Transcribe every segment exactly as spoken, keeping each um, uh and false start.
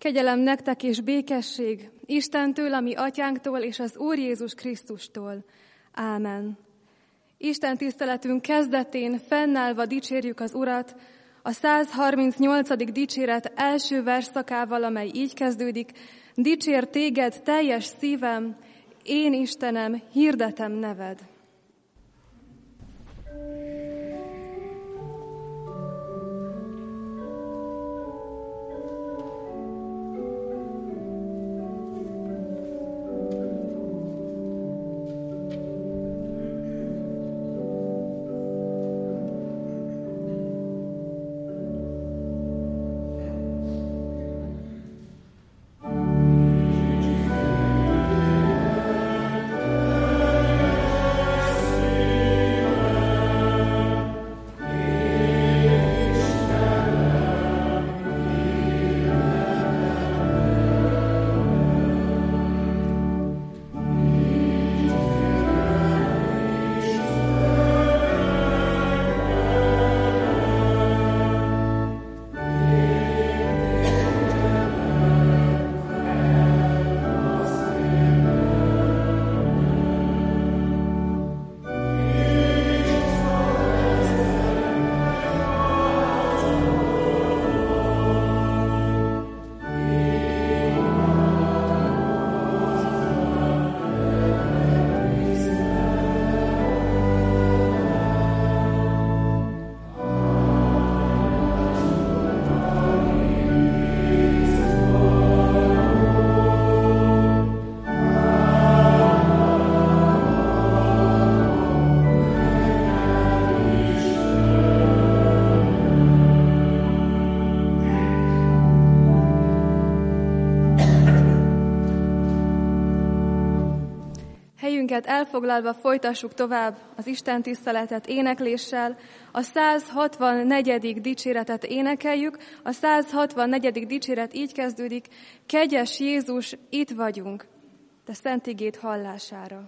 Kegyelem nektek és békesség Istentől, a mi atyánktól és az Úr Jézus Krisztustól. Ámen. Isten tiszteletünk kezdetén fennállva dicsérjük az Urat, a száz harmincnyolcadik dicséret első versszakával, amely így kezdődik: Dicsér téged teljes szívem, én Istenem, hirdetem neved. Elfoglalva folytassuk tovább az Isten tiszteletet énekléssel. A száz hatvannegyedik dicséretet énekeljük. A száz hatvannegyedik dicséret így kezdődik: Kegyes Jézus, itt vagyunk, te szent igéd hallására.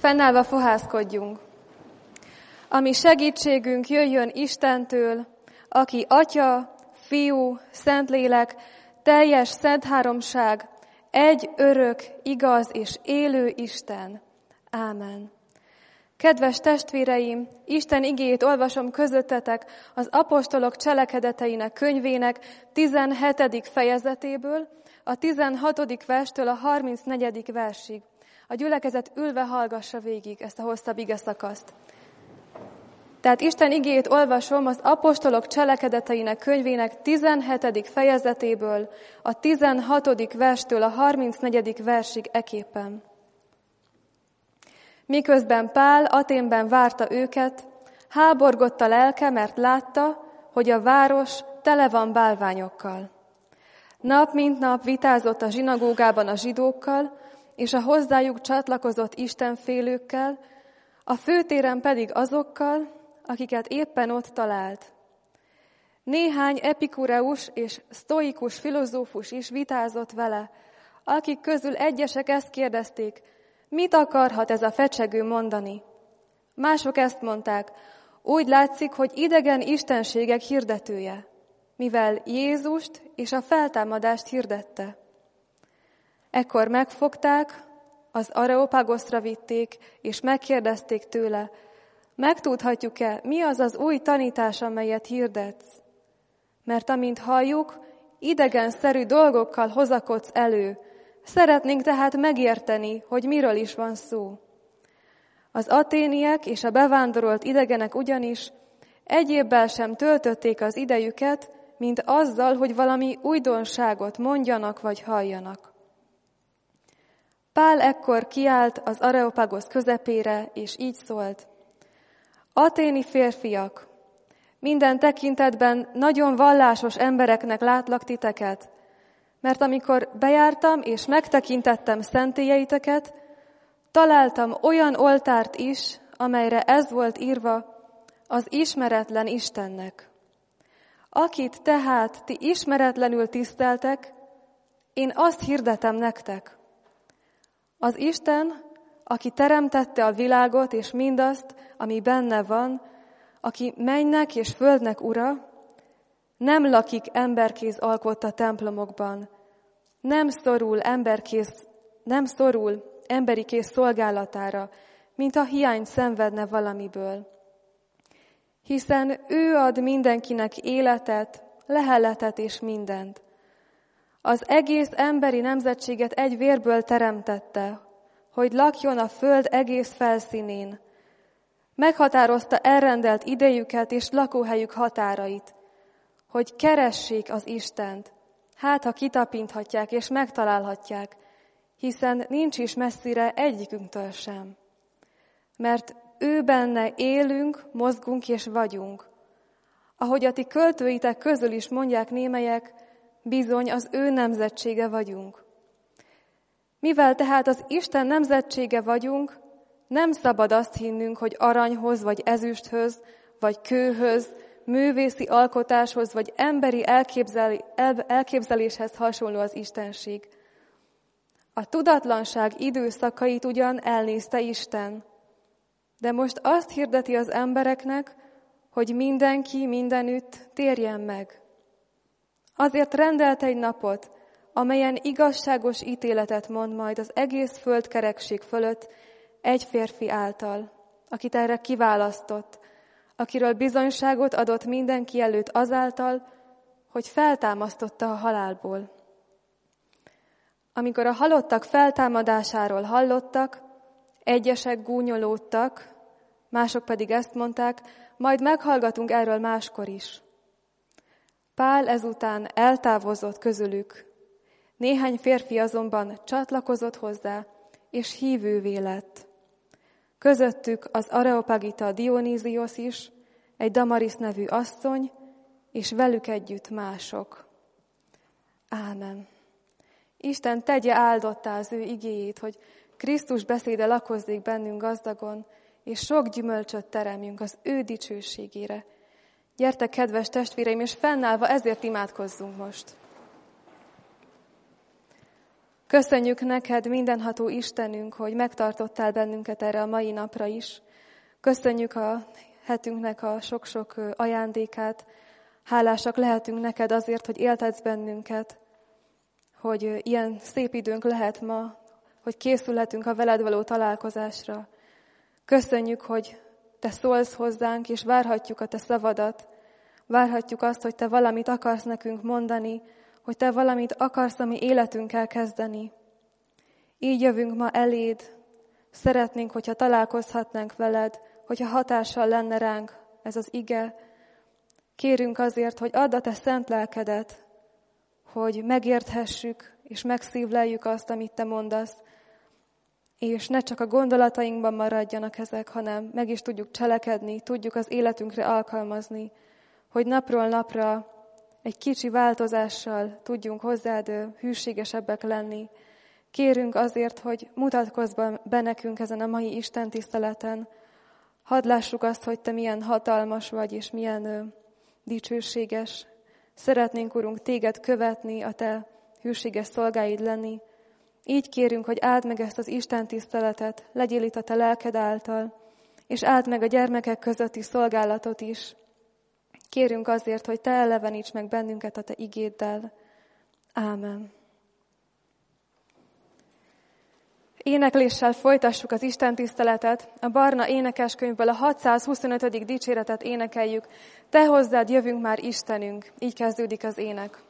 Fennállva fohászkodjunk. Ami segítségünk jöjjön Istentől, aki Atya, Fiú, Szentlélek, teljes szent háromság, egy örök, igaz és élő Isten. Ámen. Kedves testvéreim, Isten igéjét olvasom közöttetek az apostolok cselekedeteinek könyvének tizenhetedik fejezetéből, a tizenhatodik verstől a harmincnegyedik versig. A gyülekezet ülve hallgassa végig ezt a hosszabb igeszakaszt. Tehát Isten igéjét olvasom az apostolok cselekedeteinek könyvének tizenhetedik fejezetéből, a tizenhatodik verstől a harmincnegyedik versig eképpen. Miközben Pál Athénben várta őket, háborgott a lelke, mert látta, hogy a város tele van bálványokkal. Nap mint nap vitázott a zsinagógában a zsidókkal, és a hozzájuk csatlakozott istenfélőkkel, a főtéren pedig azokkal, akiket éppen ott talált. Néhány epikureus és sztoikus filozófus is vitázott vele, akik közül egyesek ezt kérdezték, mit akarhat ez a fecsegő mondani? Mások ezt mondták, úgy látszik, hogy idegen istenségek hirdetője, mivel Jézust és a feltámadást hirdette. Ekkor megfogták, az Areopagoszra vitték, és megkérdezték tőle, megtudhatjuk-e, mi az az új tanítás, amelyet hirdetsz? Mert amint halljuk, idegenszerű dolgokkal hozakodsz elő, szeretnénk tehát megérteni, hogy miről is van szó. Az aténiek és a bevándorolt idegenek ugyanis egyébbel sem töltötték az idejüket, mint azzal, hogy valami újdonságot mondjanak vagy halljanak. Pál ekkor kiállt az Areopagosz közepére, és így szólt. Aténi férfiak, minden tekintetben nagyon vallásos embereknek látlak titeket, mert amikor bejártam és megtekintettem szentélyeiteket, találtam olyan oltárt is, amelyre ez volt írva, az ismeretlen Istennek. Akit tehát ti ismeretlenül tiszteltek, én azt hirdetem nektek. Az Isten, aki teremtette a világot és mindazt, ami benne van, aki mennynek és földnek ura, nem lakik emberkéz alkotta templomokban, nem szorul, emberkéz, nem szorul emberi kéz szolgálatára, mint a hiány szenvedne valamiből. Hiszen ő ad mindenkinek életet, leheletet és mindent. Az egész emberi nemzetséget egy vérből teremtette, hogy lakjon a föld egész felszínén. Meghatározta elrendelt idejüket és lakóhelyük határait, hogy keressék az Istent, hát ha kitapinthatják és megtalálhatják, hiszen nincs is messzire egyikünktől sem. Mert ő benne élünk, mozgunk és vagyunk. Ahogy a ti költőitek közül is mondják némelyek, bizony az ő nemzetsége vagyunk. Mivel tehát az Isten nemzetsége vagyunk, nem szabad azt hinnünk, hogy aranyhoz, vagy ezüsthöz, vagy kőhöz, művészi alkotáshoz, vagy emberi elképzeléshez hasonló az Istenség. A tudatlanság időszakait ugyan elnézte Isten, de most azt hirdeti az embereknek, hogy mindenki mindenütt térjen meg. Azért rendelt egy napot, amelyen igazságos ítéletet mond majd az egész földkerekség fölött egy férfi által, akit erre kiválasztott, akiről bizonyságot adott mindenki előtt azáltal, hogy feltámasztotta a halálból. Amikor a halottak feltámadásáról hallottak, egyesek gúnyolódtak, mások pedig ezt mondták, majd meghallgatunk erről máskor is. Pál ezután eltávozott közülük. Néhány férfi azonban csatlakozott hozzá, és hívővé lett. Közöttük az Areopagita Dioníziosz is, egy Damaris nevű asszony, és velük együtt mások. Ámen. Isten tegye áldottá az ő igéjét, hogy Krisztus beszéde lakozzék bennünk gazdagon, és sok gyümölcsöt teremjünk az ő dicsőségére. Gyertek, kedves testvéreim, és fennállva ezért imádkozzunk most. Köszönjük neked, mindenható Istenünk, hogy megtartottál bennünket erre a mai napra is. Köszönjük a hetünknek a sok-sok ajándékát. Hálásak lehetünk neked azért, hogy éltetsz bennünket, hogy ilyen szép időnk lehet ma, hogy készülhetünk a veled való találkozásra. Köszönjük, hogy te szólsz hozzánk, és várhatjuk a te szavadat. Várhatjuk azt, hogy te valamit akarsz nekünk mondani, hogy te valamit akarsz a mi életünkkel kezdeni. Így jövünk ma eléd. Szeretnénk, hogyha találkozhatnánk veled, hogyha hatással lenne ránk ez az ige. Kérünk azért, hogy add a te szent lelkedet, hogy megérthessük és megszívleljük azt, amit te mondasz, és ne csak a gondolatainkban maradjanak ezek, hanem meg is tudjuk cselekedni, tudjuk az életünkre alkalmazni, hogy napról napra egy kicsi változással tudjunk hozzád hűségesebbek lenni. Kérünk azért, hogy mutatkozz be nekünk ezen a mai Isten tiszteleten. Hadd lássuk azt, hogy te milyen hatalmas vagy, és milyen ö, dicsőséges. Szeretnénk, Urunk, téged követni, a te hűséges szolgáid lenni. Így kérünk, hogy áld meg ezt az Isten tiszteletet, legyél itt a te lelked által, és áld meg a gyermekek közötti szolgálatot is. Kérünk azért, hogy te eleveníts meg bennünket a te igéddel. Ámen. Énekléssel folytassuk az Isten tiszteletet. A Barna énekeskönyvből a hatszázhuszonötödik dicséretet énekeljük. Te hozzád jövünk már, Istenünk. Így kezdődik az ének.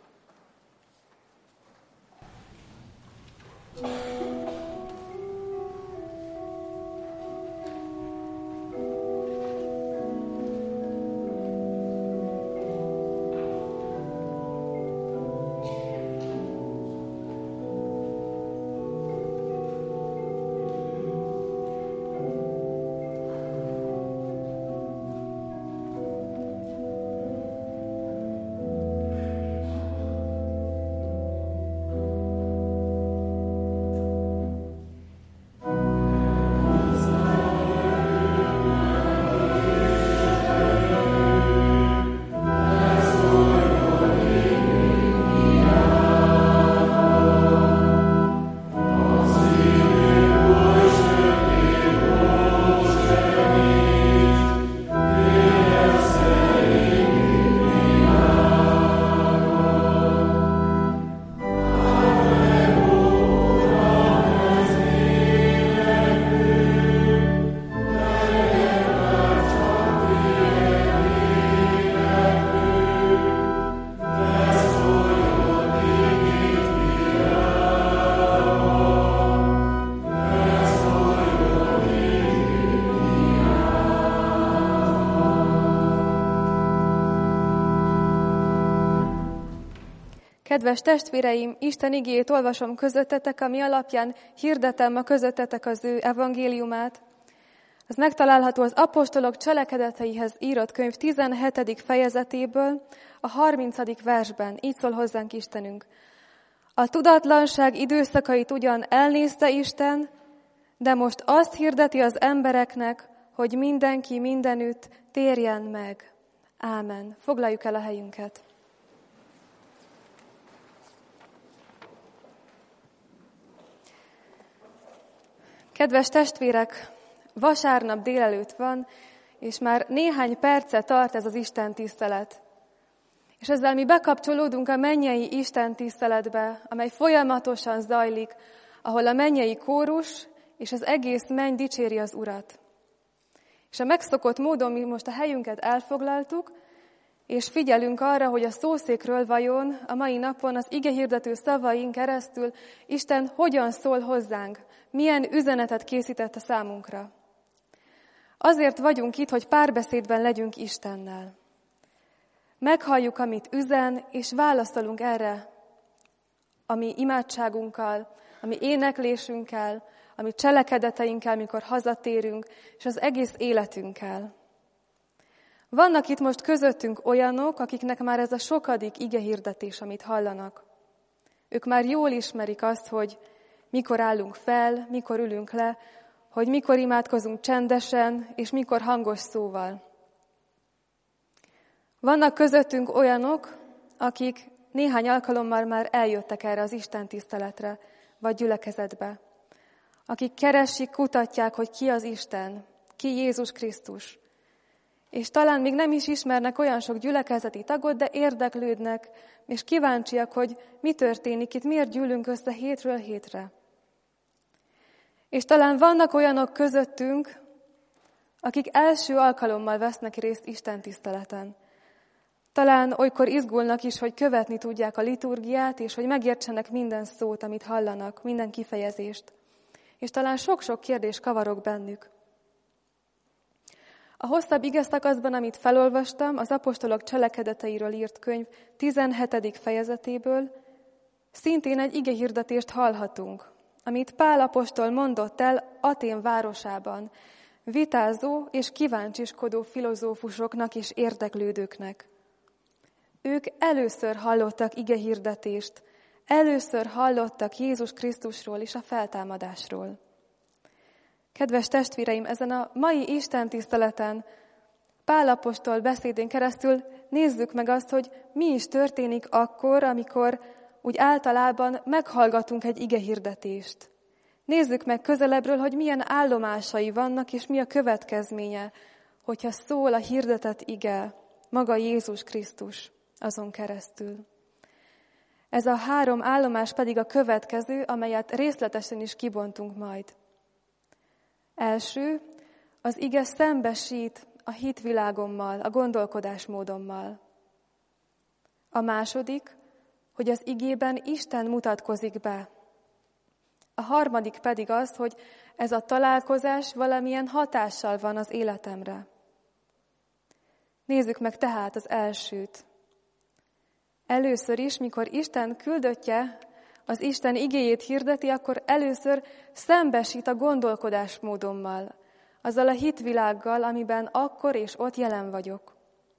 Kedves testvéreim, Isten igéjét olvasom közöttetek, ami alapján hirdetem a közöttetek az ő evangéliumát. Ez megtalálható az apostolok cselekedeteihez írott könyv tizenhetedik fejezetéből, a harmincadik versben. Így szól hozzánk Istenünk. A tudatlanság időszakait ugyan elnézte Isten, de most azt hirdeti az embereknek, hogy mindenki mindenütt térjen meg. Ámen. Foglaljuk el a helyünket. Kedves testvérek, vasárnap délelőtt van, és már néhány perce tart ez az Isten tisztelet. És ezzel mi bekapcsolódunk a mennyei Isten tiszteletbe, amely folyamatosan zajlik, ahol a mennyei kórus és az egész menny dicséri az Urat. És a megszokott módon mi most a helyünket elfoglaltuk, és figyelünk arra, hogy a szószékről vajon a mai napon az igehirdető szavain keresztül Isten hogyan szól hozzánk, milyen üzenetet készített a számunkra. Azért vagyunk itt, hogy párbeszédben legyünk Istennel. Meghalljuk, amit üzen, és válaszolunk erre, ami imádságunkkal, ami éneklésünkkel, ami cselekedeteinkkel, mikor hazatérünk, és az egész életünkkel. Vannak itt most közöttünk olyanok, akiknek már ez a sokadik igehirdetés, amit hallanak. Ők már jól ismerik azt, hogy mikor állunk fel, mikor ülünk le, hogy mikor imádkozunk csendesen, és mikor hangos szóval. Vannak közöttünk olyanok, akik néhány alkalommal már eljöttek erre az Isten tiszteletre, vagy gyülekezetbe, akik keresik, kutatják, hogy ki az Isten, ki Jézus Krisztus. És talán még nem is ismernek olyan sok gyülekezeti tagot, de érdeklődnek, és kíváncsiak, hogy mi történik itt, miért gyűlünk össze hétről hétre. És talán vannak olyanok közöttünk, akik első alkalommal vesznek részt Isten tiszteleten. Talán olykor izgulnak is, hogy követni tudják a liturgiát, és hogy megértsenek minden szót, amit hallanak, minden kifejezést. És talán sok-sok kérdés kavarog bennük. A hosszabb igeszakaszban, amit felolvastam, az apostolok cselekedeteiről írt könyv tizenhetedik fejezetéből szintén egy igehirdetést hallhatunk, amit Pál apostol mondott el Atén városában, vitázó és kíváncsiskodó filozófusoknak és érdeklődőknek. Ők először hallottak igehirdetést, először hallottak Jézus Krisztusról és a feltámadásról. Kedves testvéreim, ezen a mai istentiszteleten Pál apostol beszédén keresztül nézzük meg azt, hogy mi is történik akkor, amikor úgy általában meghallgatunk egy igehirdetést. Nézzük meg közelebbről, hogy milyen állomásai vannak, és mi a következménye, hogyha szól a hirdetett ige, maga Jézus Krisztus azon keresztül. Ez a három állomás pedig a következő, amelyet részletesen is kibontunk majd. Első, az ige szembesít a hitvilágommal, a gondolkodásmódommal. A második, hogy az igében Isten mutatkozik be. A harmadik pedig az, hogy ez a találkozás valamilyen hatással van az életemre. Nézzük meg tehát az elsőt. Először is, mikor Isten küldöttje az Isten igéjét hirdeti, akkor először szembesít a gondolkodásmódommal, azzal a hitvilággal, amiben akkor és ott jelen vagyok.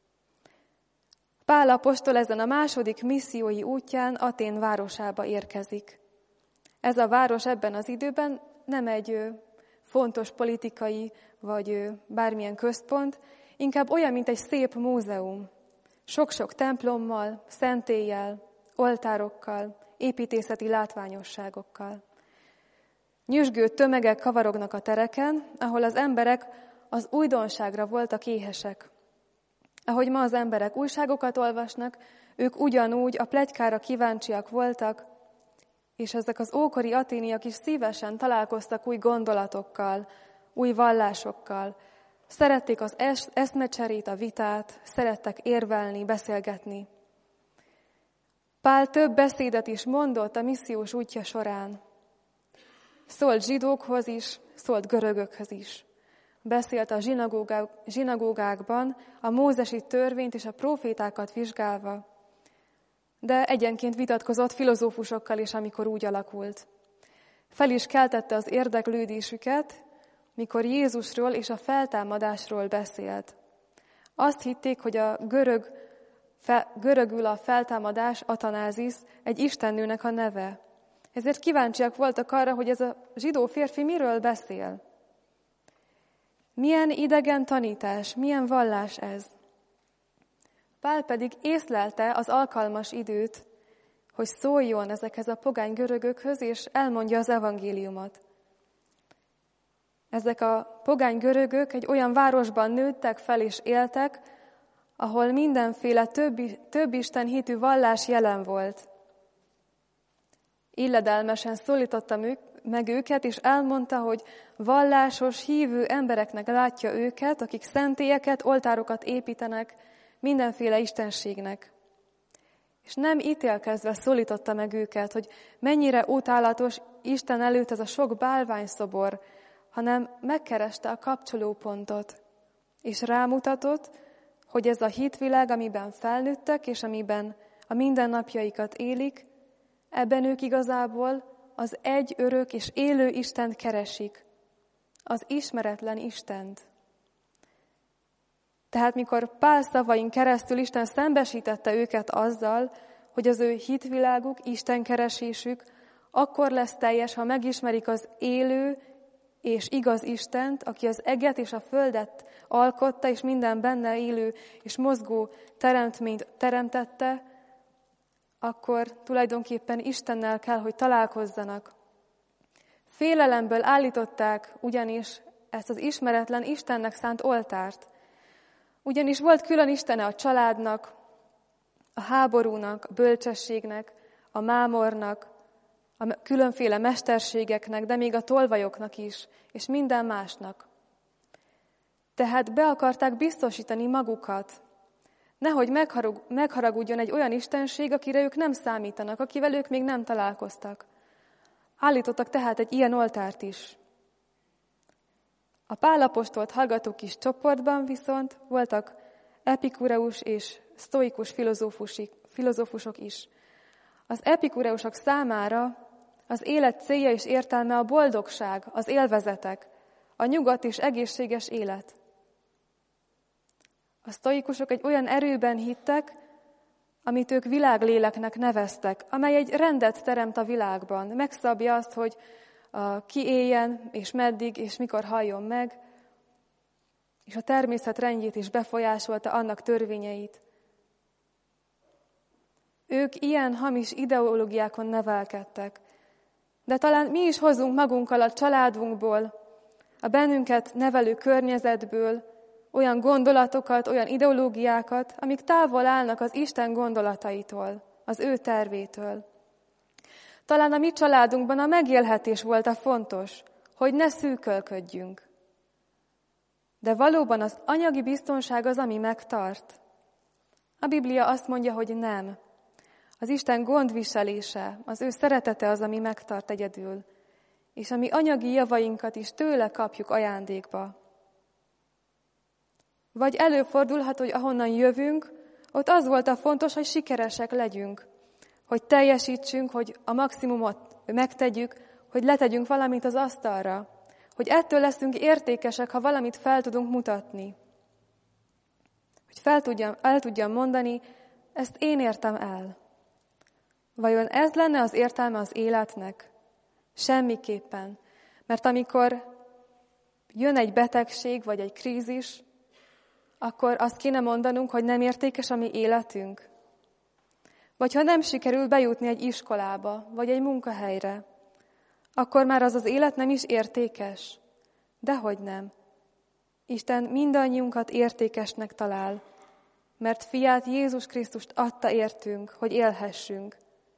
Pál apostol ezen a második missziói útján Atén városába érkezik. Ez a város ebben az időben nem egy fontos politikai vagy bármilyen központ, inkább olyan, mint egy szép múzeum. Sok-sok templommal, szentéllyel, oltárokkal, építészeti látványosságokkal. Nyüzsgő tömegek kavarognak a tereken, ahol az emberek az újdonságra voltak éhesek. Ahogy ma az emberek újságokat olvasnak, ők ugyanúgy a pletykára kíváncsiak voltak, és ezek az ókori aténiak is szívesen találkoztak új gondolatokkal, új vallásokkal. Szerették az eszmecserét, a vitát, szerettek érvelni, beszélgetni. Pál több beszédet is mondott a missziós útja során. Szólt zsidókhoz is, szólt görögökhöz is. Beszélt a zsinagógák, zsinagógákban a mózesi törvényt és a prófétákat vizsgálva, de egyenként vitatkozott filozófusokkal is, amikor úgy alakult. Fel is keltette az érdeklődésüket, mikor Jézusról és a feltámadásról beszélt. Azt hitték, hogy a görög, fe, görögül a feltámadás, Atanázis, egy istennőnek a neve. Ezért kíváncsiak voltak arra, hogy ez a zsidó férfi miről beszél. Milyen idegen tanítás, milyen vallás ez? Pál pedig észlelte az alkalmas időt, hogy szóljon ezekhez a pogány görögökhöz, és elmondja az evangéliumot. Ezek a pogány görögök egy olyan városban nőttek fel és éltek, ahol mindenféle több, több Isten hitű vallás jelen volt. Illedelmesen szólította meg őket, és elmondta, hogy vallásos, hívő embereknek látja őket, akik szentélyeket, oltárokat építenek mindenféle istenségnek. És nem ítélkezve szólította meg őket, hogy mennyire utálatos Isten előtt ez a sok bálványszobor, hanem megkereste a kapcsolópontot, és rámutatott, hogy ez a hitvilág, amiben felnőttek, és amiben a mindennapjaikat élik, ebben ők igazából az egy örök és élő Istent keresik, az ismeretlen Istent. Tehát mikor Pál szavain keresztül Isten szembesítette őket azzal, hogy az ő hitviláguk, Isten keresésük akkor lesz teljes, ha megismerik az élő és igaz Istent, aki az eget és a földet alkotta, és minden benne élő és mozgó teremtményt teremtette, akkor tulajdonképpen Istennel kell, hogy találkozzanak, Félelemből állították ugyanis ezt az ismeretlen Istennek szánt oltárt. Ugyanis volt külön istene a családnak, a háborúnak, a bölcsességnek, a mámornak, a különféle mesterségeknek, de még a tolvajoknak is, és minden másnak. Tehát be akarták biztosítani magukat, nehogy megharag, megharagudjon egy olyan istenség, akire ők nem számítanak, akivel ők még nem találkoztak. Állítottak tehát egy ilyen oltárt is. A Pál apostolt hallgató kis csoportban viszont voltak epikureus és sztoikus filozófusok is. Az epikureusok számára az élet célja és értelme a boldogság, az élvezetek, a nyugodt és egészséges élet. A sztoikusok egy olyan erőben hittek, amit ők világléleknek neveztek, amely egy rendet teremt a világban, megszabja azt, hogy uh, ki éljen, és meddig, és mikor halljon meg, és a természet rendjét is befolyásolta, annak törvényeit. Ők ilyen hamis ideológiákon nevelkedtek, de talán mi is hozunk magunkkal a családunkból, a bennünket nevelő környezetből olyan gondolatokat, olyan ideológiákat, amik távol állnak az Isten gondolataitól, az ő tervétől. Talán a mi családunkban a megélhetés volt a fontos, hogy ne szűkölködjünk. De valóban az anyagi biztonság az, ami megtart. A Biblia azt mondja, hogy nem. Az Isten gondviselése, az ő szeretete az, ami megtart egyedül, és a mi anyagi javainkat is tőle kapjuk ajándékba. Vagy előfordulhat, hogy ahonnan jövünk, ott az volt a fontos, hogy sikeresek legyünk, hogy teljesítsünk, hogy a maximumot megtegyük, hogy letegyünk valamit az asztalra, hogy ettől leszünk értékesek, ha valamit fel tudunk mutatni. Hogy fel tudjam, el tudjam mondani, ezt én értem el. Vajon ez lenne az értelme az életnek? Semmiképpen. Mert amikor jön egy betegség vagy egy krízis, akkor azt kéne mondanunk, hogy nem értékes a mi életünk. Vagy ha nem sikerül bejutni egy iskolába, vagy egy munkahelyre, akkor már az az élet nem is értékes. Dehogy nem. Isten mindannyiunkat értékesnek talál, mert fiát, Jézus Krisztust adta értünk, hogy élhessünk.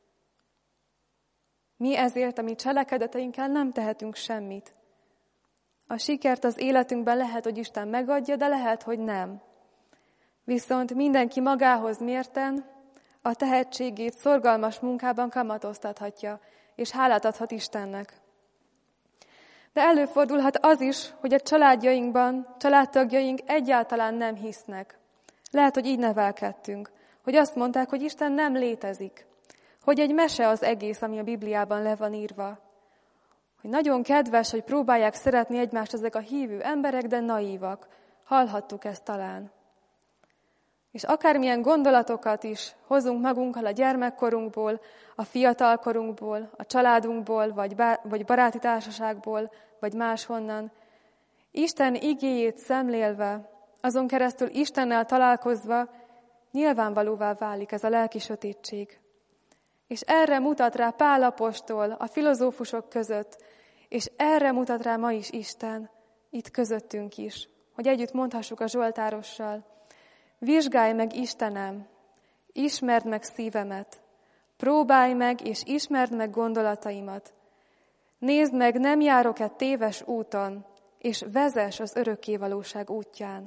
Mi ezért a mi cselekedeteinkkel nem tehetünk semmit. A sikert az életünkben lehet, hogy Isten megadja, de lehet, hogy nem. Viszont mindenki magához mérten a tehetségét szorgalmas munkában kamatoztathatja, és hálát adhat Istennek. De előfordulhat az is, hogy a családjainkban, családtagjaink egyáltalán nem hisznek. Lehet, hogy így nevelkedtünk, hogy azt mondták, hogy Isten nem létezik, hogy egy mese az egész, ami a Bibliában le van írva. Hogy nagyon kedves, hogy próbálják szeretni egymást ezek a hívő emberek, de naívak. Hallhattuk ezt talán. És akármilyen gondolatokat is hozunk magunkkal a gyermekkorunkból, a fiatalkorunkból, a családunkból, vagy, bá- vagy baráti társaságból, vagy máshonnan, Isten igéjét szemlélve, azon keresztül Istennel találkozva nyilvánvalóvá válik ez a lelki sötétség. És erre mutat rá Pál apostol a filozófusok között, és erre mutat rá ma is Isten, itt közöttünk is, hogy együtt mondhassuk a zsoltárossal: vizsgálj meg, Istenem, ismerd meg szívemet, próbálj meg és ismerd meg gondolataimat. Nézd meg, nem járok-e téves úton, és vezess az örökkévalóság útján.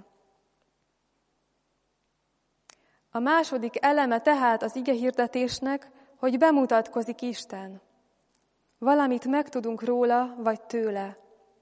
A második eleme tehát az igehirdetésnek, hogy bemutatkozik Isten. Valamit megtudunk róla, vagy tőle.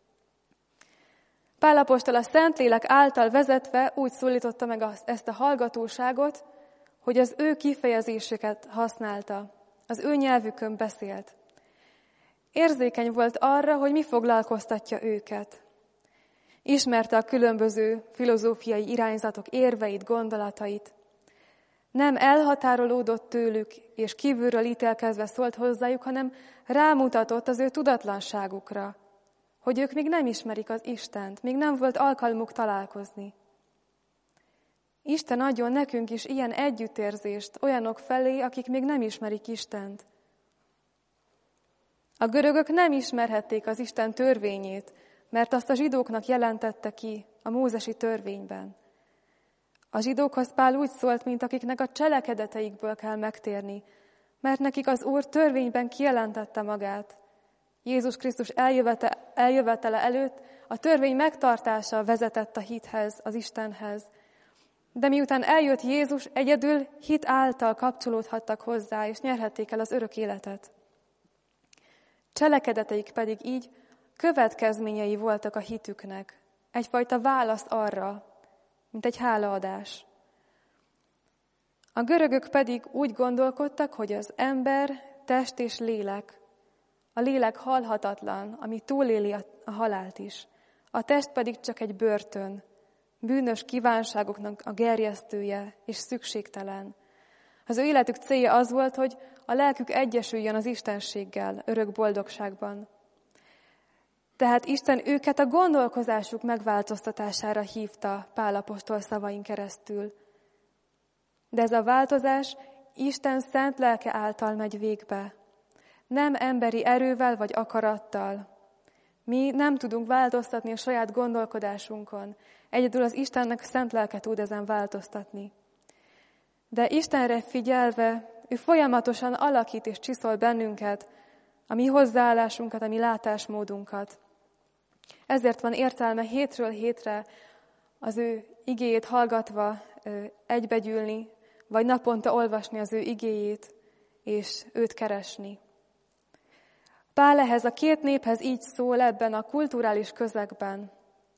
Pál apostol a Szentlélek által vezetve úgy szólította meg ezt a hallgatóságot, hogy az ő kifejezéseket használta, az ő nyelvükön beszélt. Érzékeny volt arra, hogy mi foglalkoztatja őket. Ismerte a különböző filozófiai irányzatok érveit, gondolatait. Nem elhatárolódott tőlük, és kívülről ítélkezve szólt hozzájuk, hanem rámutatott az ő tudatlanságukra, hogy ők még nem ismerik az Istent, még nem volt alkalmuk találkozni. Isten adjon nekünk is ilyen együttérzést olyanok felé, akik még nem ismerik Istent. A görögök nem ismerhették az Isten törvényét, mert azt a zsidóknak jelentette ki a mózesi törvényben. A zsidókhoz Pál úgy szólt, mint akiknek a cselekedeteikből kell megtérni, mert nekik az Úr törvényben kijelentette magát. Jézus Krisztus eljövete, eljövetele előtt a törvény megtartása vezetett a hithez, az Istenhez. De miután eljött Jézus, egyedül hit által kapcsolódhattak hozzá, és nyerhették el az örök életet. Cselekedeteik pedig így következményei voltak a hitüknek, egyfajta válasz arra, mint egy hálaadás. A görögök pedig úgy gondolkodtak, hogy az ember, test és lélek, a lélek halhatatlan, ami túléli a halált is, a test pedig csak egy börtön, bűnös kívánságoknak a gerjesztője és szükségtelen. Az ő életük célja az volt, hogy a lelkük egyesüljön az istenséggel, örök boldogságban. Tehát Isten őket a gondolkozásuk megváltoztatására hívta Pál apostol szavain keresztül. De ez a változás Isten szent lelke által megy végbe. Nem emberi erővel vagy akarattal. Mi nem tudunk változtatni a saját gondolkodásunkon. Egyedül az Istennek szent lelke tud ezen változtatni. De Istenre figyelve, ő folyamatosan alakít és csiszol bennünket, a mi hozzáállásunkat, a mi látásmódunkat. Ezért van értelme hétről hétre az ő igéjét hallgatva egybegyűlni, vagy naponta olvasni az ő igéjét, és őt keresni. Pál ehhez a két néphez így szól ebben a kulturális közegben.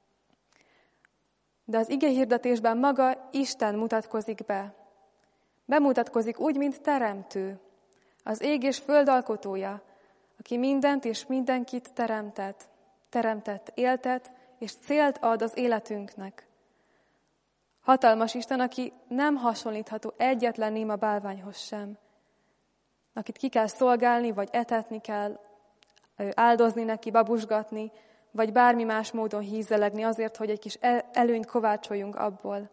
De az igehirdetésben maga Isten mutatkozik be. Bemutatkozik úgy, mint teremtő, az ég és föld alkotója, aki mindent és mindenkit teremtett, teremtett, éltet, és célt ad az életünknek. Hatalmas Isten, aki nem hasonlítható egyetlen néma bálványhoz sem, akit ki kell szolgálni, vagy etetni kell, áldozni neki, babusgatni, vagy bármi más módon hízelegni azért, hogy egy kis előnyt kovácsoljunk abból.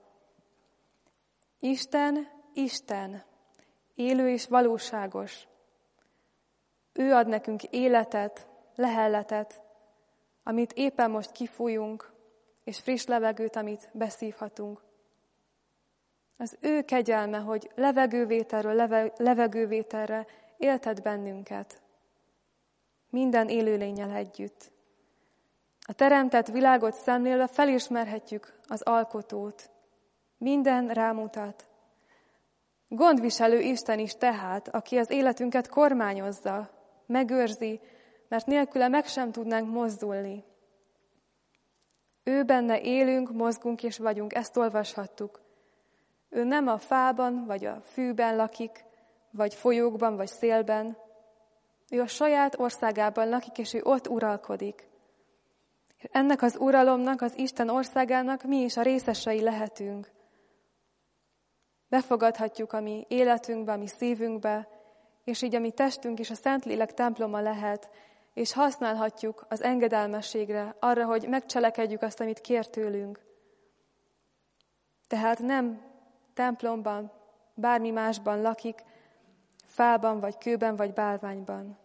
Isten, Isten, élő és valóságos. Ő ad nekünk életet, lehelletet, amit éppen most kifújunk, és friss levegőt, amit beszívhatunk. Az ő kegyelme, hogy levegővételről leve, levegővételre éltet bennünket. Minden élőlénnyel együtt. A teremtett világot szemlélve felismerhetjük az alkotót. Minden rámutat. Gondviselő Isten is tehát, aki az életünket kormányozza, megőrzi, mert nélküle meg sem tudnánk mozdulni. Ő benne élünk, mozgunk és vagyunk, ezt olvashattuk. Ő nem a fában, vagy a fűben lakik, vagy folyókban, vagy szélben. Ő a saját országában lakik, és ő ott uralkodik. Ennek az uralomnak, az Isten országának mi is a részesei lehetünk. Befogadhatjuk a mi életünkbe, a mi szívünkbe, és így a mi testünk is a Szentlélek temploma lehet, és használhatjuk az engedelmességre, arra, hogy megcselekedjük azt, amit kér tőlünk. Tehát nem templomban, bármi másban lakik, fában, vagy kőben, vagy bálványban.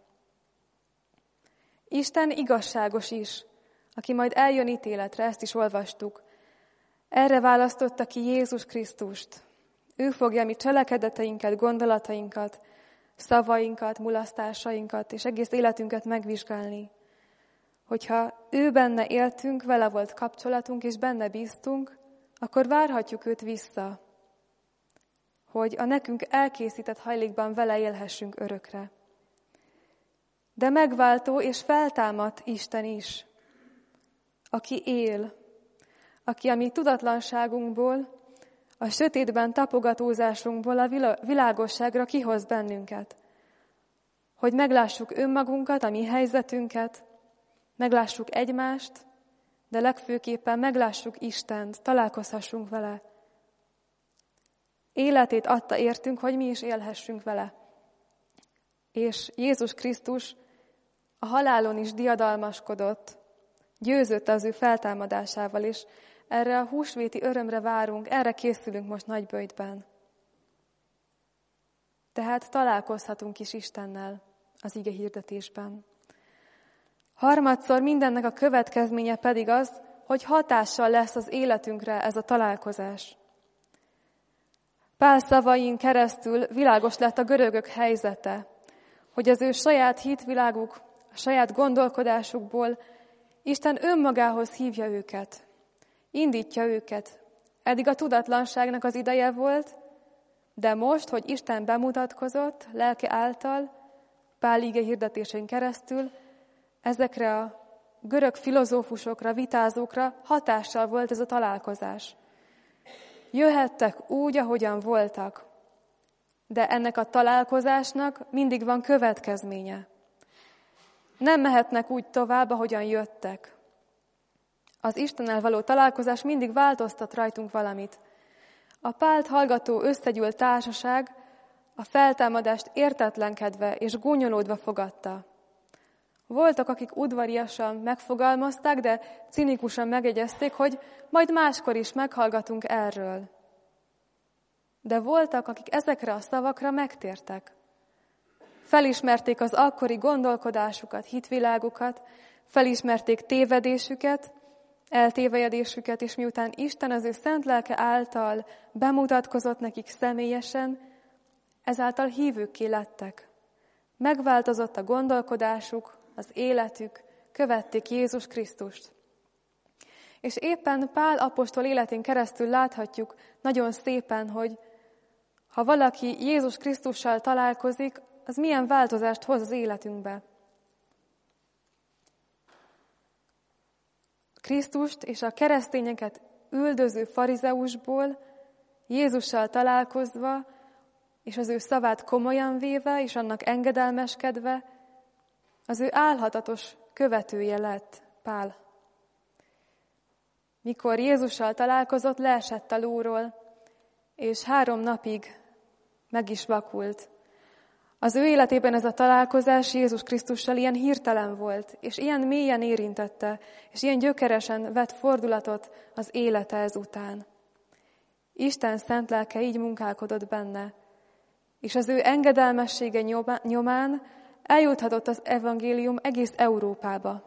Isten igazságos is, aki majd eljön ítéletre, ezt is olvastuk. Erre választotta ki Jézus Krisztust. Ő fogja mi cselekedeteinket, gondolatainkat, szavainkat, mulasztásainkat és egész életünket megvizsgálni. Hogyha ő benne éltünk, vele volt kapcsolatunk, és benne bíztunk, akkor várhatjuk őt vissza, hogy a nekünk elkészített hajlékban vele élhessünk örökre. De megváltó és feltámadt Isten is, aki él, aki a mi tudatlanságunkból, a sötétben tapogatózásunkból a világosságra kihoz bennünket, hogy meglássuk önmagunkat, a mi helyzetünket, meglássuk egymást, de legfőképpen meglássuk Istent, találkozhassunk vele. Életét adta értünk, hogy mi is élhessünk vele. És Jézus Krisztus a halálon is diadalmaskodott, győzött az ő feltámadásával is. Erre a húsvéti örömre várunk, erre készülünk most Nagyböjtben. Tehát találkozhatunk is Istennel az ige hirdetésben. Harmadszor mindennek a következménye pedig az, hogy hatással lesz az életünkre ez a találkozás. Pál szavain keresztül világos lett a görögök helyzete, hogy az ő saját hitviláguk, a saját gondolkodásukból Isten önmagához hívja őket, indítja őket. Eddig a tudatlanságnak az ideje volt, de most, hogy Isten bemutatkozott lelke által, Pál ige hirdetésén keresztül, ezekre a görög filozófusokra, vitázókra hatással volt ez a találkozás. Jöhettek úgy, ahogyan voltak, de ennek a találkozásnak mindig van következménye. Nem mehetnek úgy tovább, ahogyan jöttek. Az Istennel való találkozás mindig változtat rajtunk valamit. A Pált hallgató összegyűlt társaság a feltámadást értetlenkedve és gúnyolódva fogadta. Voltak, akik udvariasan megfogalmazták, de cinikusan megjegyezték, hogy majd máskor is meghallgatunk erről. De voltak, akik ezekre a szavakra megtértek. Felismerték az akkori gondolkodásukat, hitvilágukat, felismerték tévedésüket, eltévejedésüket, és miután Isten az ő szent lelke által bemutatkozott nekik személyesen, ezáltal hívőkké lettek. Megváltozott a gondolkodásuk, az életük, követték Jézus Krisztust. És éppen Pál apostol életén keresztül láthatjuk nagyon szépen, hogy ha valaki Jézus Krisztussal találkozik, az milyen változást hoz az életünkbe. Krisztust és a keresztényeket üldöző farizeusból Jézussal találkozva, és az ő szavát komolyan véve, és annak engedelmeskedve, az ő álhatatos követője lett Pál. Mikor Jézussal találkozott, leesett a lóról, és három napig meg is vakult. Az ő életében ez a találkozás Jézus Krisztussal ilyen hirtelen volt, és ilyen mélyen érintette, és ilyen gyökeresen vett fordulatot az élete ezután. Isten szent lelke így munkálkodott benne, és az ő engedelmessége nyomán eljuthatott az evangélium egész Európába.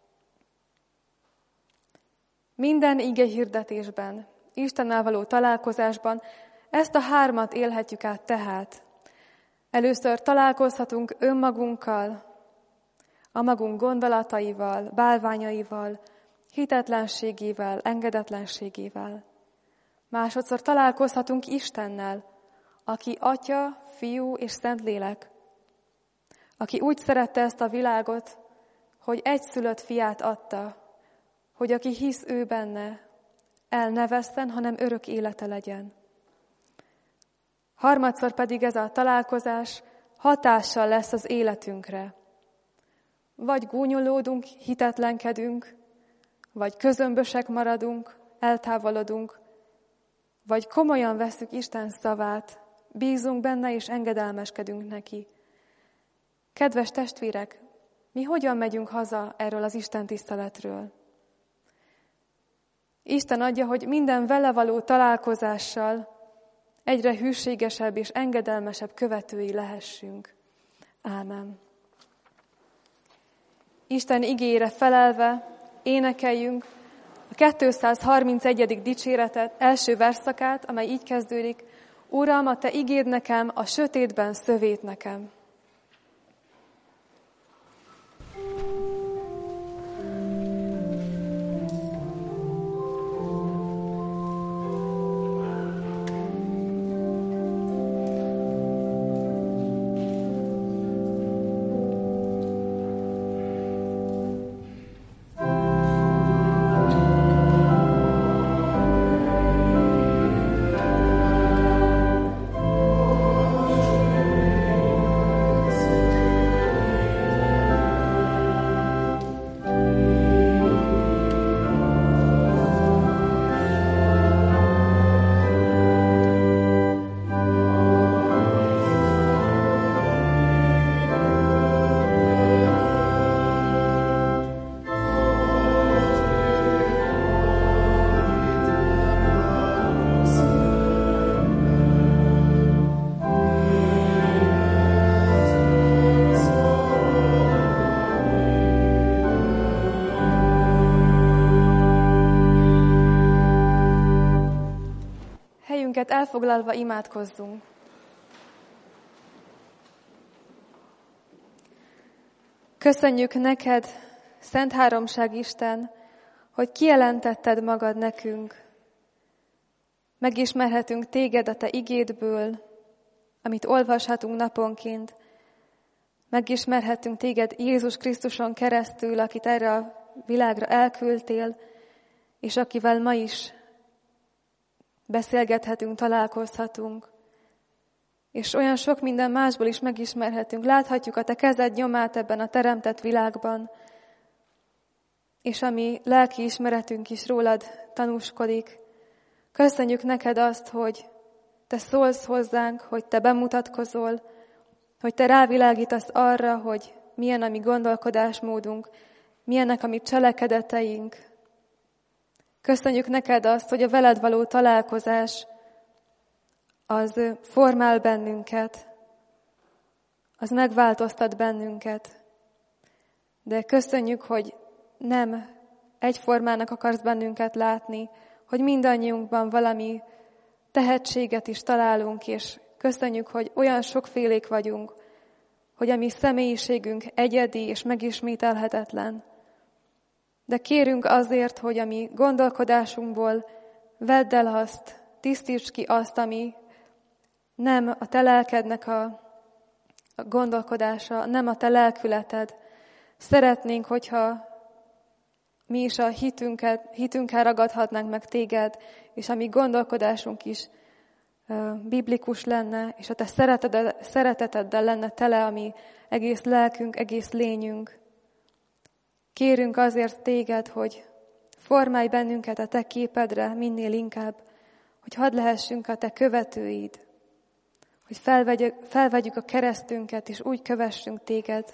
Minden ige hirdetésben, Istennel való találkozásban ezt a hármat élhetjük át tehát. Először találkozhatunk önmagunkkal, a magunk gondolataival, bálványaival, hitetlenségével, engedetlenségével. Másodszor találkozhatunk Istennel, aki Atya, Fiú és Szentlélek, aki úgy szerette ezt a világot, hogy egyszülött fiát adta, hogy aki hisz ő benne, el ne vesszen, hanem örök élete legyen. Harmadszor pedig ez a találkozás hatással lesz az életünkre. Vagy gúnyolódunk, hitetlenkedünk, vagy közömbösek maradunk, eltávolodunk, vagy komolyan vesszük Isten szavát, bízunk benne és engedelmeskedünk neki. Kedves testvérek, mi hogyan megyünk haza erről az Isten tiszteletről? Isten adja, hogy minden vele való találkozással egyre hűségesebb és engedelmesebb követői lehessünk. Ámen. Isten igéjére felelve énekeljünk a kétszázharmincegyedik dicséretet, első versszakát, amely így kezdődik: Uram, a Te igéd nekem, a sötétben szövét nekem. Amen. Helyünket elfoglalva imádkozzunk. Köszönjük neked, Szent Háromság Isten, hogy kijelentetted magad nekünk. Megismerhetünk téged a te igédből, amit olvashatunk naponként. Megismerhetünk téged Jézus Krisztuson keresztül, akit erre a világra elküldtél, és akivel ma is beszélgethetünk, találkozhatunk. És olyan sok minden másból is megismerhetünk. Láthatjuk a te kezed nyomát ebben a teremtett világban, és a mi lelki ismeretünk is rólad tanúskodik. Köszönjük neked azt, hogy te szólsz hozzánk, hogy te bemutatkozol, hogy te rávilágítasz arra, hogy milyen a mi gondolkodásmódunk, milyenek a mi cselekedeteink. Köszönjük neked azt, hogy a veled való találkozás az formál bennünket, az megváltoztat bennünket. De köszönjük, hogy nem egyformának akarsz bennünket látni, hogy mindannyiunkban valami tehetséget is találunk, és köszönjük, hogy olyan sokfélék vagyunk, hogy a mi személyiségünk egyedi és megismételhetetlen. De kérünk azért, hogy a mi gondolkodásunkból vedd el azt, tisztíts ki azt, ami nem a te lelkednek a, a gondolkodása, nem a te lelkületed. Szeretnénk, hogyha mi is a hitünket, hitünkkel ragadhatnánk meg téged, és a mi gondolkodásunk is uh, biblikus lenne, és a te szereteted, szereteteddel lenne tele a mi egész lelkünk, egész lényünk. Kérünk azért téged, hogy formálj bennünket a te képedre minél inkább, hogy hadd lehessünk a te követőid, hogy felvegyük, felvegyük a keresztünket, és úgy kövessünk téged.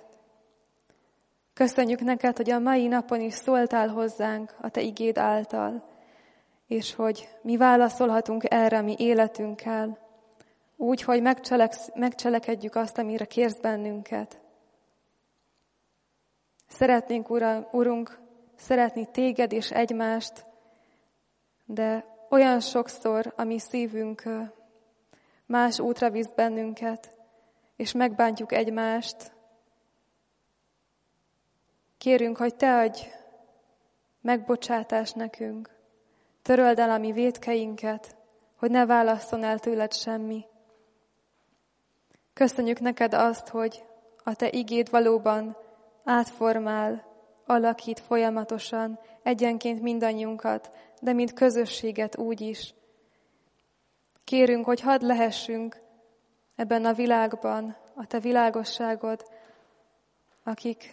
Köszönjük neked, hogy a mai napon is szóltál hozzánk a te igéd által, és hogy mi válaszolhatunk erre a mi életünkkel, úgy, hogy megcselekedjük azt, amire kérsz bennünket. Szeretnénk, Ura, Urunk, szeretni téged és egymást, de olyan sokszor a mi szívünk más útra visz bennünket, és megbántjuk egymást. Kérünk, hogy te adj megbocsátást nekünk, töröld el a mi vétkeinket, hogy ne válasszon el tőled semmi. Köszönjük neked azt, hogy a te igéd valóban átformál, alakít folyamatosan, egyenként mindannyiunkat, de mint közösséget úgy is. Kérünk, hogy hadd lehessünk ebben a világban, a te világosságod, akik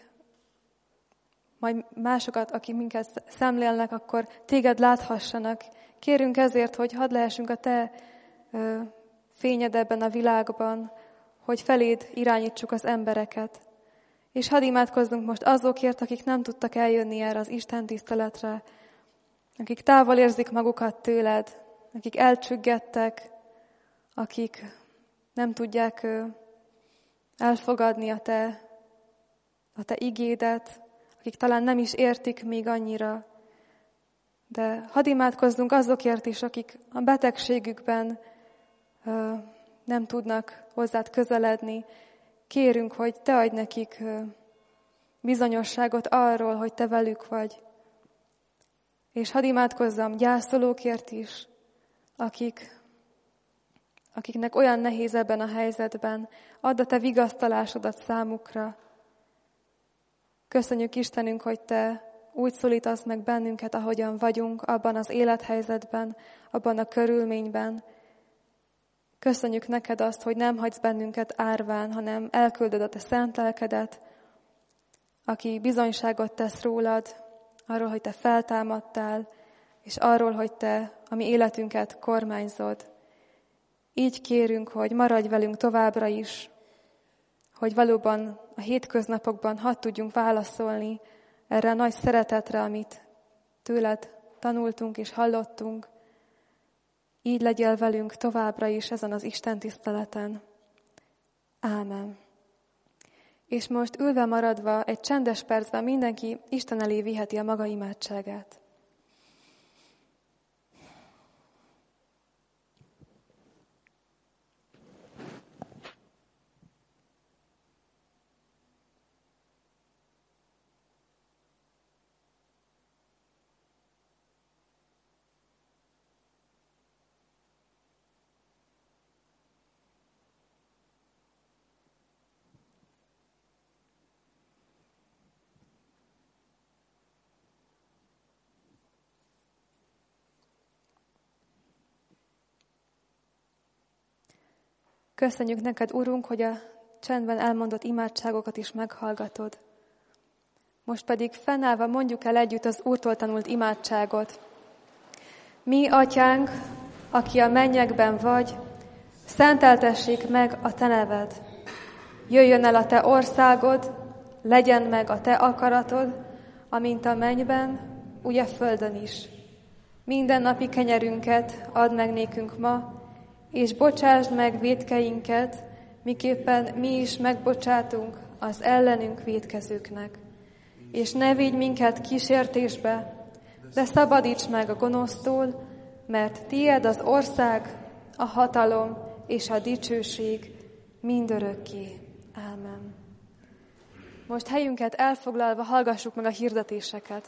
majd másokat, akik minket szemlélnek, akkor téged láthassanak. Kérünk ezért, hogy hadd lehessünk a te ö, fényed ebben a világban, hogy feléd irányítsuk az embereket. És hadd imádkozzunk most azokért, akik nem tudtak eljönni erre az Isten tiszteletre, akik távol érzik magukat tőled, akik elcsüggettek, akik nem tudják ö, elfogadni a te, a te igédet, akik talán nem is értik még annyira. De hadd imádkozzunk azokért is, akik a betegségükben ö, nem tudnak hozzád közeledni. Kérünk, hogy te adj nekik ö, bizonyosságot arról, hogy te velük vagy. És hadd imádkozzam gyászolókért is, akik, akiknek olyan nehéz ebben a helyzetben. Add a te vigasztalásodat számukra. Köszönjük, Istenünk, hogy te úgy szólítasz meg bennünket, ahogyan vagyunk, abban az élethelyzetben, abban a körülményben. Köszönjük neked azt, hogy nem hagysz bennünket árván, hanem elküldöd a te szent lelkedet, aki bizonyságot tesz rólad, arról, hogy te feltámadtál, és arról, hogy te a mi életünket kormányzod. Így kérünk, hogy maradj velünk továbbra is, hogy valóban a hétköznapokban hadd tudjunk válaszolni erre a nagy szeretetre, amit tőled tanultunk és hallottunk. Így legyél velünk továbbra is ezen az Isten tiszteleten. Ámen. És most ülve maradva egy csendes percben mindenki Isten elé viheti a maga imádságát. Köszönjük neked, Urunk, hogy a csendben elmondott imádságokat is meghallgatod. Most pedig fennállva mondjuk el együtt az Úrtól tanult imádságot. Mi, Atyánk, aki a mennyekben vagy, szenteltessék meg a te neved. Jöjjön el a te országod, legyen meg a te akaratod, amint a mennyben, úgy a földön is. Minden napi kenyerünket add meg nékünk ma, és bocsásd meg vétkeinket, miképpen mi is megbocsátunk az ellenünk vétkezőknek. És ne vigy minket kísértésbe, de szabadíts meg a gonosztól, mert tied az ország, a hatalom és a dicsőség mindörökké. Ámen. Most helyünket elfoglalva hallgassuk meg a hirdetéseket.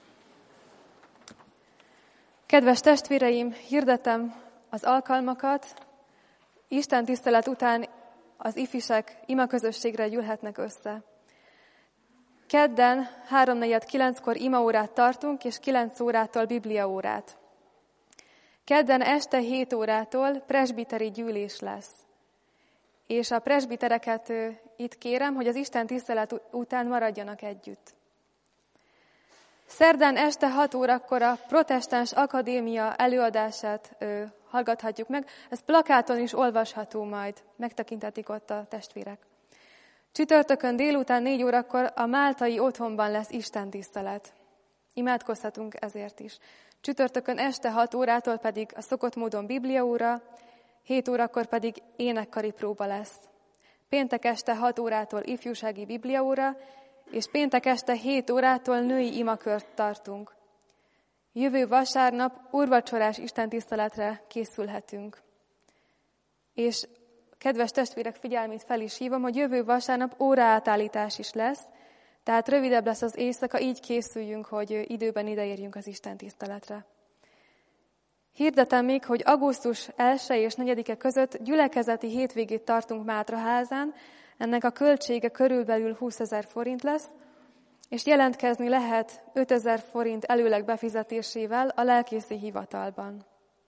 Kedves testvéreim, hirdetem az alkalmakat. Isten tisztelet után az ifisek imaközösségre gyűlhetnek össze. Kedden háromnegyed kilenckor imaórát tartunk, és kilenc órától bibliaórát. Kedden este hét órától presbiteri gyűlés lesz. És a presbitereket itt kérem, hogy az Isten tisztelet után maradjanak együtt. Szerdán este hat órakor a Protestáns Akadémia előadását ö, hallgathatjuk meg. Ez plakáton is olvasható majd, megtekinthetik ott a testvérek. Csütörtökön délután négy órakor a máltai otthonban lesz istentisztelet. Imádkozhatunk ezért is. Csütörtökön este hat órától pedig a szokott módon bibliaóra, hét órakor pedig énekkari próba lesz. Péntek este hat órától ifjúsági bibliaóra, és péntek este hét órától női imakört tartunk. Jövő vasárnap úrvacsorás istentiszteletre készülhetünk. És kedves testvérek figyelmét fel is hívom, hogy jövő vasárnap óraátállítás is lesz, tehát rövidebb lesz az éjszaka, így készüljünk, hogy időben ideérjünk az istentiszteletre. Hirdetem még, hogy augusztus első és negyedike között gyülekezeti hétvégét tartunk Mátraházán, ennek a költsége körülbelül húszezer forint lesz, és jelentkezni lehet ötezer forint előleg befizetésével a lelkészi hivatalban.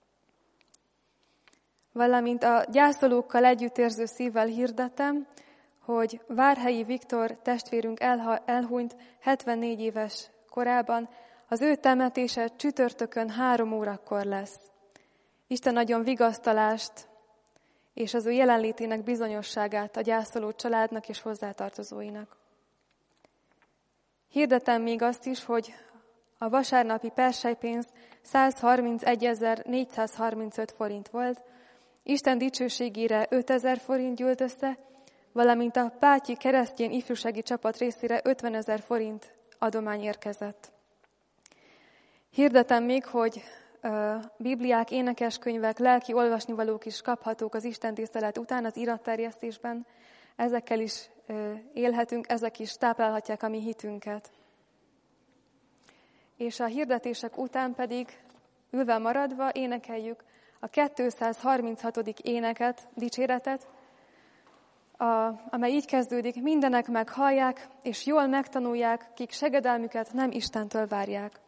Valamint a gyászolókkal együttérző szívvel hirdetem, hogy Várhelyi Viktor testvérünk elha- elhunyt hetvennégy éves korában, az ő temetése csütörtökön három órakor lesz. Isten adjon vigasztalást és az ő jelenlétének bizonyosságát a gyászoló családnak és hozzátartozóinak. Hirdetem még azt is, hogy a vasárnapi perselypénz százharmincegyezer-négyszázharmincöt forint volt, Isten dicsőségére ötezer forint gyűlt össze, valamint a Pátyi keresztény ifjúsági csapat részére ötvenezer forint adomány érkezett. Hirdetem még, hogy uh, bibliák, énekeskönyvek, lelki olvasnivalók is kaphatók az istentisztelet után az iratterjesztésben. Ezekkel is uh, élhetünk, ezek is táplálhatják a mi hitünket. És a hirdetések után pedig ülve maradva énekeljük a kétszázharminchatodik éneket, dicséretet, a, amely így kezdődik: mindenek meghallják, és jól megtanulják, kik segedelmüket nem Istentől várják.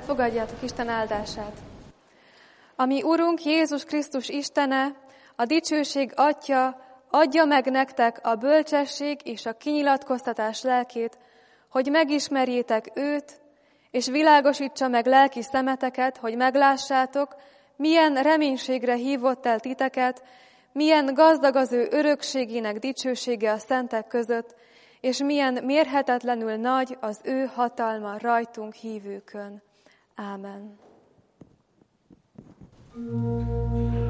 fogadjátok Isten áldását. Ami Urunk Jézus Krisztus Istene, a dicsőség Atya, adja meg nektek a bölcsesség és a kinyilatkoztatás lelkét, hogy megismerjétek őt, és világosítsa meg lelki szemeteket, hogy meglássátok, milyen reménységre hívott el titeket, milyen gazdag az ő örökségének dicsősége a szentek között, és milyen mérhetetlenül nagy az ő hatalma rajtunk hívőkön. Ámen.